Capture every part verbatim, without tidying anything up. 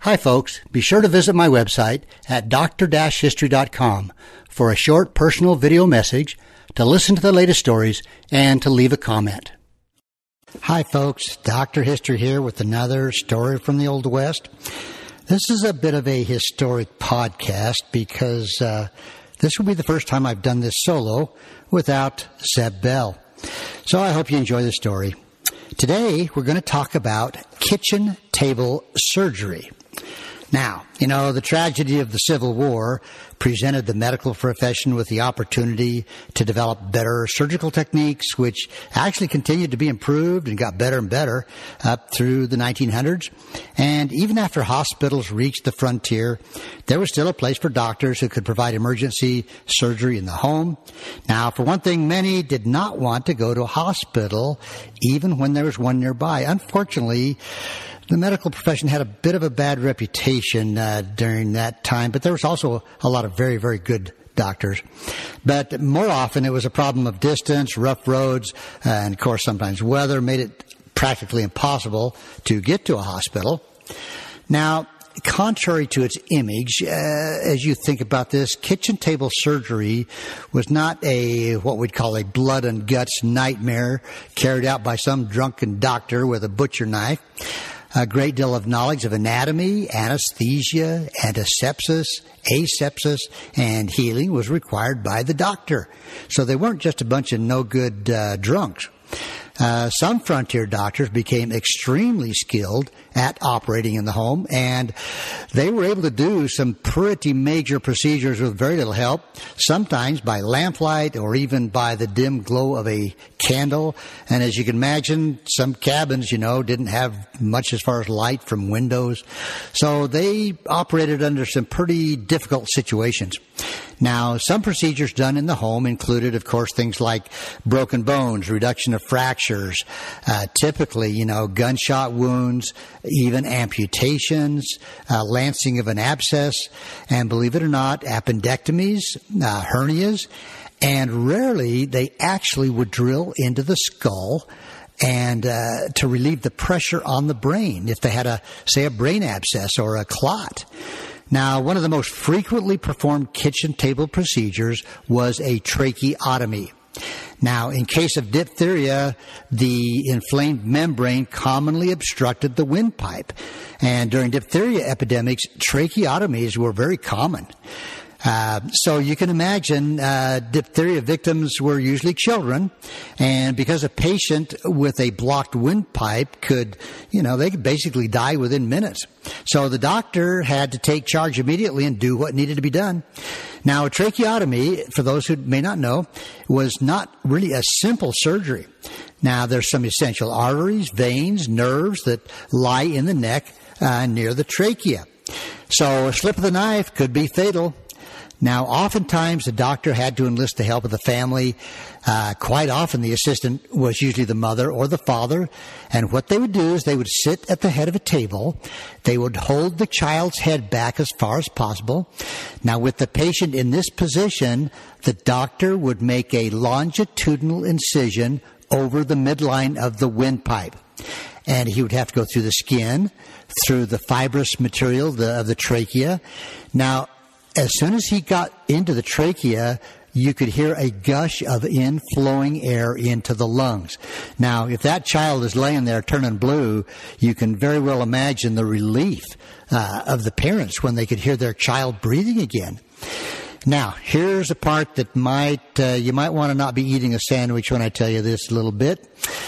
Hi folks, be sure to visit my website at d r dash history dot com for a short personal video message, to listen to the latest stories, and to leave a comment. Hi folks, Doctor History here with another story from the Old West. This is a bit of a historic podcast because uh, this will be the first time I've done this solo without Zeb Bell. So I hope you enjoy the story. Today we're going to talk about kitchen table surgery. Now, you know, the tragedy of the Civil War presented the medical profession with the opportunity to develop better surgical techniques, which actually continued to be improved and got better and better up through the nineteen hundreds. And even after hospitals reached the frontier, there was still a place for doctors who could provide emergency surgery in the home. Now, for one thing, many did not want to go to a hospital, even when there was one nearby. Unfortunately, the medical profession had a bit of a bad reputation uh, during that time, but there was also a lot of very, very good doctors. But more often it was a problem of distance, rough roads, uh, and of course sometimes weather made it practically impossible to get to a hospital. Now, contrary to its image, uh, as you think about this, kitchen table surgery was not a, what we'd call a blood and guts nightmare carried out by some drunken doctor with a butcher knife. A great deal of knowledge of anatomy, anesthesia, antisepsis, asepsis, and healing was required by the doctor. So they weren't just a bunch of no-good uh, drunks. Uh, some frontier doctors became extremely skilled at operating in the home, and they were able to do some pretty major procedures with very little help, sometimes by lamplight or even by the dim glow of a candle. And as you can imagine, some cabins, you know, didn't have much as far as light from windows. So they operated under some pretty difficult situations. Now, some procedures done in the home included, of course, things like broken bones, reduction of fractures, uh, typically, you know, gunshot wounds, even amputations, uh, lancing of an abscess, and believe it or not, appendectomies, uh, hernias, and rarely they actually would drill into the skull and uh, to relieve the pressure on the brain if they had a, say, a brain abscess or a clot. Now, one of the most frequently performed kitchen table procedures was a tracheotomy. Now, in case of diphtheria, the inflamed membrane commonly obstructed the windpipe. And during diphtheria epidemics, tracheotomies were very common. Uh, so you can imagine uh, diphtheria victims were usually children, and because a patient with a blocked windpipe could, you know, they could basically die within minutes. So the doctor had to take charge immediately and do what needed to be done. Now, a tracheotomy, for those who may not know, was not really a simple surgery. Now, there's some essential arteries, veins, nerves that lie in the neck uh, near the trachea. So a slip of the knife could be fatal. Now, oftentimes the doctor had to enlist the help of the family. Uh, quite often the assistant was usually the mother or the father. And what they would do is they would sit at the head of a table. They would hold the child's head back as far as possible. Now, with the patient in this position, the doctor would make a longitudinal incision over the midline of the windpipe. And he would have to go through the skin, through the fibrous material the, of the trachea. Now, as soon as he got into the trachea, you could hear a gush of inflowing air into the lungs. Now, if that child is laying there turning blue, you can very well imagine the relief uh, of the parents when they could hear their child breathing again. Now, here's a part that might uh, you might want to not be eating a sandwich when I tell you this a little bit.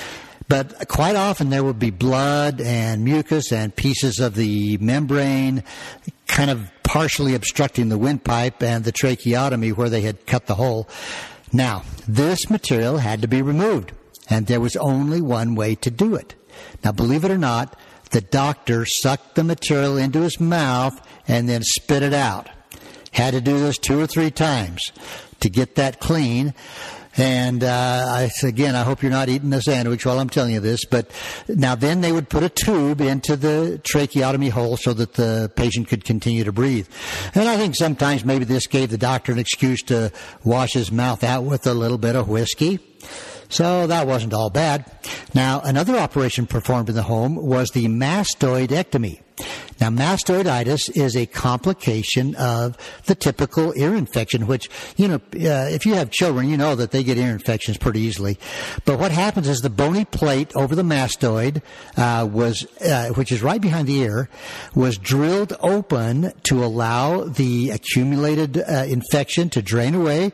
But quite often there would be blood and mucus and pieces of the membrane kind of partially obstructing the windpipe and the tracheotomy where they had cut the hole. Now, this material had to be removed, and there was only one way to do it. Now, believe it or not, the doctor sucked the material into his mouth and then spit it out. Had to do this two or three times to get that clean. And, uh, I, again, I hope you're not eating a sandwich while I'm telling you this, but now then they would put a tube into the tracheotomy hole so that the patient could continue to breathe. And I think sometimes maybe this gave the doctor an excuse to wash his mouth out with a little bit of whiskey. So that wasn't all bad. Now, another operation performed in the home was the mastoidectomy. Now, mastoiditis is a complication of the typical ear infection, which, you know, uh, if you have children, you know that they get ear infections pretty easily. But what happens is the bony plate over the mastoid, uh, was, uh, which is right behind the ear, was drilled open to allow the accumulated uh, infection to drain away,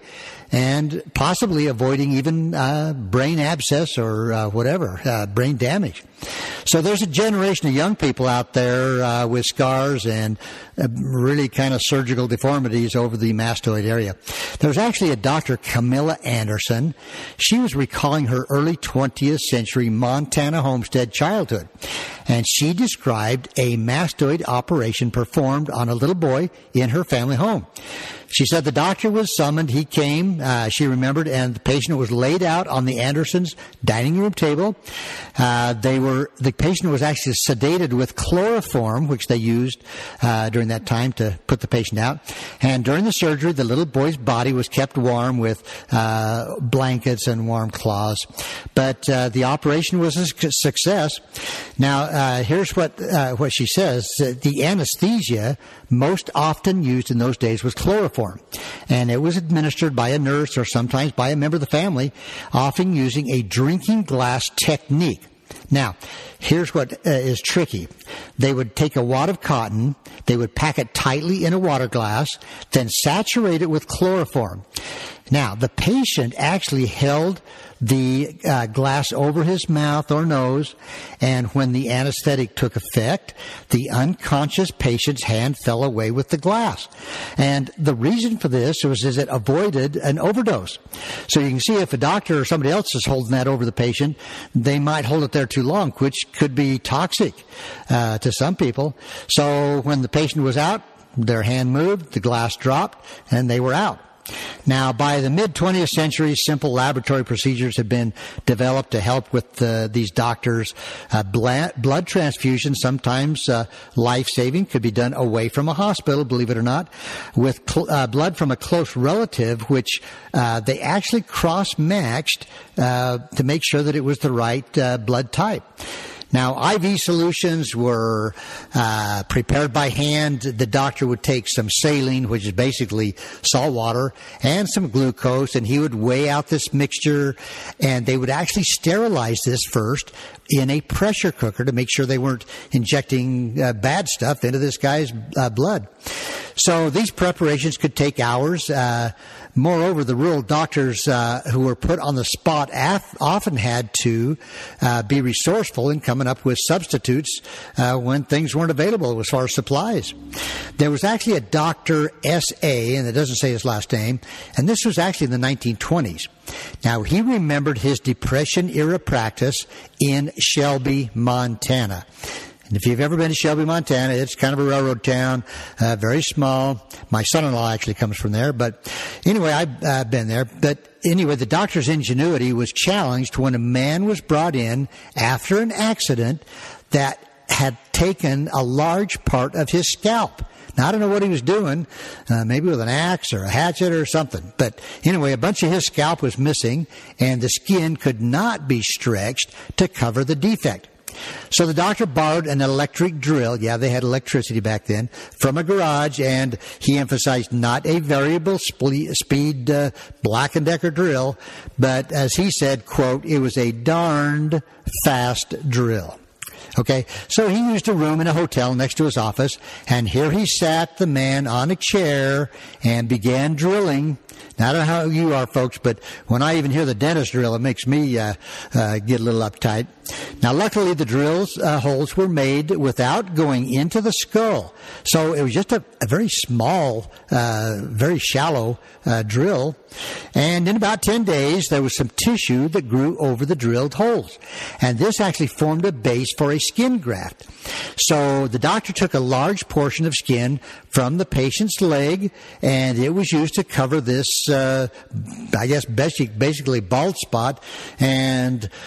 and possibly avoiding even uh, brain abscess or uh, whatever, uh, brain damage. So there's a generation of young people out there uh, with scars and uh, really kind of surgical deformities over the mastoid area. There's actually a Doctor Camilla Anderson. She was recalling her early twentieth century Montana homestead childhood, and she described a mastoid operation performed on a little boy in her family home. She said the doctor was summoned. He came, uh, she remembered, and the patient was laid out on the Andersons' dining room table. Uh, they were, the patient was actually sedated with chloroform, which they used, uh, during that time to put the patient out. And during the surgery, the little boy's body was kept warm with, uh, blankets and warm cloths. But, uh, the operation was a success. Now, uh, here's what, uh, what she says. The anesthesia most often used in those days was chloroform. And it was administered by a nurse or sometimes by a member of the family, often using a drinking glass technique. Now, here's what uh, is tricky. They would take a wad of cotton, they would pack it tightly in a water glass, then saturate it with chloroform. Now, the patient actually held the uh, glass over his mouth or nose, and when the anesthetic took effect, the unconscious patient's hand fell away with the glass. And the reason for this was is it avoided an overdose. So you can see if a doctor or somebody else is holding that over the patient, they might hold it there too long, which could be toxic uh, to some people. So when the patient was out, their hand moved, the glass dropped, and they were out. Now, by the mid-twentieth century, simple laboratory procedures had been developed to help with uh, these doctors. Uh, blood, blood transfusion, sometimes uh, life-saving, could be done away from a hospital, believe it or not, with cl- uh, blood from a close relative, which uh, they actually cross-matched uh, to make sure that it was the right uh, blood type. Now, I V solutions were uh prepared by hand. The doctor would take some saline, which is basically salt water, and some glucose, and he would weigh out this mixture, and they would actually sterilize this first in a pressure cooker to make sure they weren't injecting uh, bad stuff into this guy's uh, blood. So these preparations could take hours. Uh, moreover, the rural doctors uh, who were put on the spot af- often had to uh, be resourceful in coming up with substitutes uh, when things weren't available as far as supplies. There was actually a Doctor S A, and it doesn't say his last name, and this was actually in the nineteen twenties. Now, he remembered his Depression-era practice in Shelby, Montana. And if you've ever been to Shelby, Montana, it's kind of a railroad town, uh, very small. My son-in-law actually comes from there. But anyway, I've uh, been there. But anyway, the doctor's ingenuity was challenged when a man was brought in after an accident that had taken a large part of his scalp. Now, I don't know what he was doing, uh, maybe with an axe or a hatchet or something. But anyway, a bunch of his scalp was missing, and the skin could not be stretched to cover the defect. So the doctor borrowed an electric drill. Yeah, they had electricity back then, from a garage, and he emphasized not a variable spe- speed uh, Black and Decker drill, but as he said, quote, it was a darned fast drill. Okay, so he used a room in a hotel next to his office, and here he sat, the man, on a chair and began drilling. Now, I don't know how you are, folks, but when I even hear the dentist drill, it makes me uh, uh, get a little uptight. Now, luckily, the drills uh, holes were made without going into the skull. So it was just a, a very small, uh, very shallow uh, drill. And in about ten days, there was some tissue that grew over the drilled holes. And this actually formed a base for a skin graft. So the doctor took a large portion of skin from the patient's leg, and it was used to cover this, uh, I guess, basically bald spot. And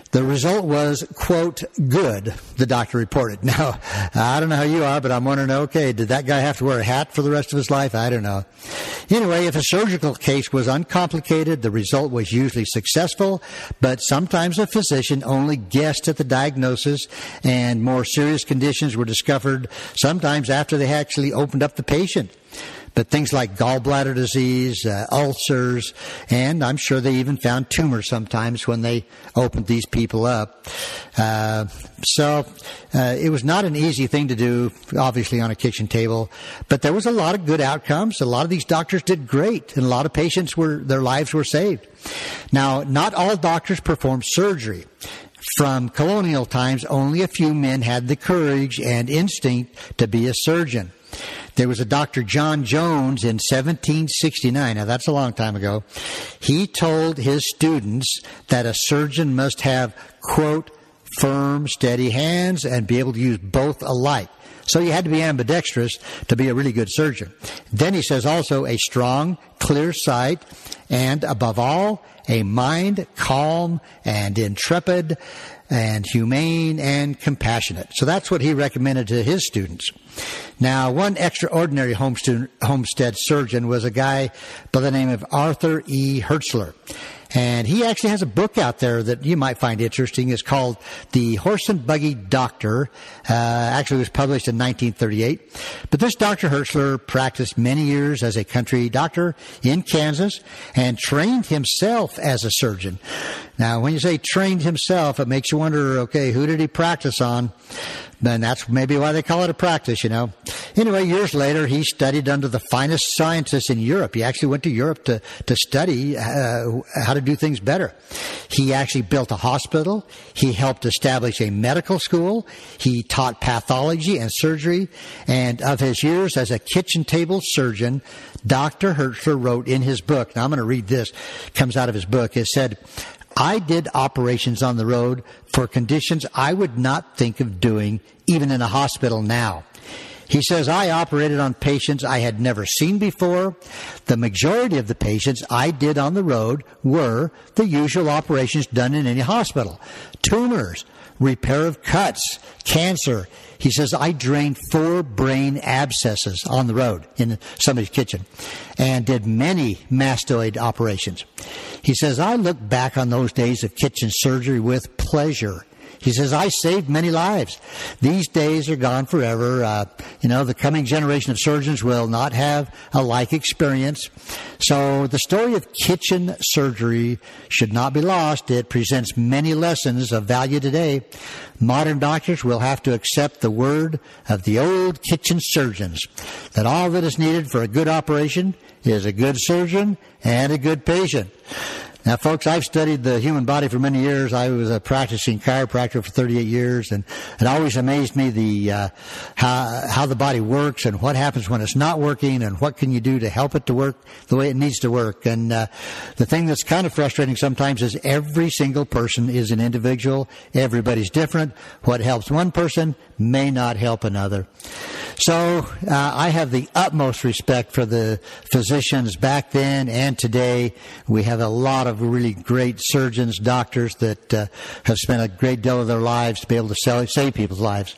The result was, quote, good, the doctor reported. Now, I don't know how you are, but I'm wondering, okay, did that guy have to wear a hat for the rest of his life? I don't know. Anyway, if a surgical case was uncomplicated, the result was usually successful, but sometimes a physician only guessed at the diagnosis, and more serious conditions were discovered sometimes after they actually opened up the patient. But things like gallbladder disease, uh, ulcers, and I'm sure they even found tumors sometimes when they opened these people up. Uh, so uh, it was not an easy thing to do, obviously, on a kitchen table. But there was a lot of good outcomes. A lot of these doctors did great, and a lot of patients were, their lives were saved. Now, not all doctors performed surgery. From colonial times, only a few men had the courage and instinct to be a surgeon. There was a Doctor John Jones in seventeen sixty-nine. Now, that's a long time ago. He told his students that a surgeon must have, quote, firm, steady hands and be able to use both alike. So you had to be ambidextrous to be a really good surgeon. Then he says also a strong, clear sight, and above all, a mind calm and intrepid and humane and compassionate. So that's what he recommended to his students. Now, one extraordinary homestead, homestead surgeon was a guy by the name of Arthur E. Hertzler. And he actually has a book out there that you might find interesting. It's called The Horse and Buggy Doctor. Uh, actually, it was published in nineteen thirty-eight. But this Doctor Hertzler practiced many years as a country doctor in Kansas and trained himself as a surgeon. Now, when you say trained himself, it makes you wonder, okay, who did he practice on? Then that's maybe why they call it a practice, you know. Anyway, years later, he studied under the finest scientists in Europe. He actually went to Europe to, to study uh, how to do things better. He actually built a hospital. He helped establish a medical school. He taught pathology and surgery. And of his years as a kitchen table surgeon, Doctor Hertzler wrote in his book, now I'm going to read this, comes out of his book, it said, I did operations on the road for conditions I would not think of doing even in a hospital now. He says, I operated on patients I had never seen before. The majority of the patients I did on the road were the usual operations done in any hospital. Tumors, repair of cuts, cancer. He says, I drained four brain abscesses on the road in somebody's kitchen and did many mastoid operations. He says, I look back on those days of kitchen surgery with pleasure. He says, I saved many lives. These days are gone forever. Uh, you know, the coming generation of surgeons will not have a like experience. So the story of kitchen surgery should not be lost. It presents many lessons of value today. Modern doctors will have to accept the word of the old kitchen surgeons, that all that is needed for a good operation is a good surgeon and a good patient. Now, folks, I've studied the human body for many years. I was a practicing chiropractor for thirty-eight years, and it always amazed me the uh, how how the body works and what happens when it's not working, and what can you do to help it to work the way it needs to work. And uh, the thing that's kind of frustrating sometimes is every single person is an individual. Everybody's different. What helps one person may not help another. So uh, I have the utmost respect for the physicians back then and today. We have a lot of really great surgeons, doctors that uh, have spent a great deal of their lives to be able to sell, save people's lives.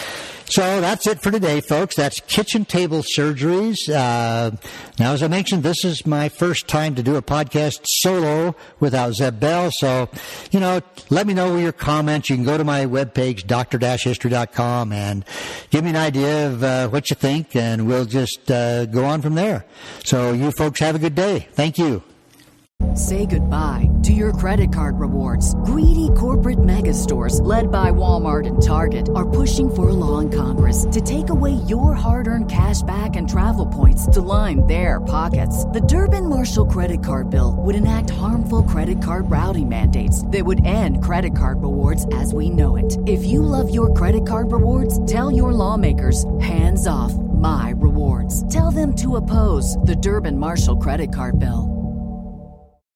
So that's it for today, folks. That's kitchen table surgeries. Uh, now, as I mentioned, this is my first time to do a podcast solo without Zeb Bell. So, you know, let me know your comments. You can go to my webpage, doctor dash history dot com, and give me an idea of uh, what you think, and we'll just uh, go on from there. So you folks have a good day. Thank you. Say goodbye to your credit card rewards. Greedy corporate mega stores, led by Walmart and Target, are pushing for a law in Congress to take away your hard-earned cash back and travel points to line their pockets. The Durbin-Marshall credit card bill would enact harmful credit card routing mandates that would end credit card rewards as we know it. If you love your credit card rewards, tell your lawmakers, hands off my rewards. Tell them to oppose the Durbin-Marshall credit card bill.